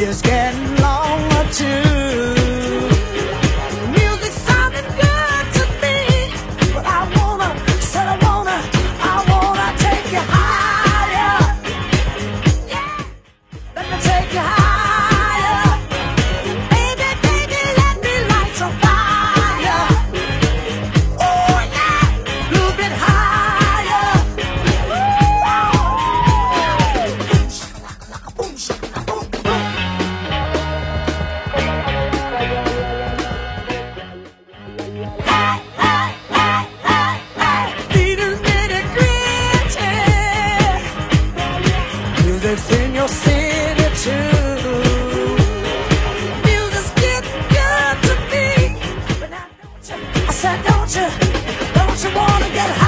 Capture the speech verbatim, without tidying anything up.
is getting longer too. Music sounding good to me, but I wanna, said I wanna, I wanna take you higher. Yeah, let me take you higher. Baby, baby, let me light your fire. Oh yeah, a little bit higher. Boom, shakalaka, boom, shakalaka, boom, boom. Hey, hey, hey, hey, hey. Beat is nitty-gritty. Music's in your city too. Music's getting good to me. But now don't you, I said don't you, don't you wanna get high?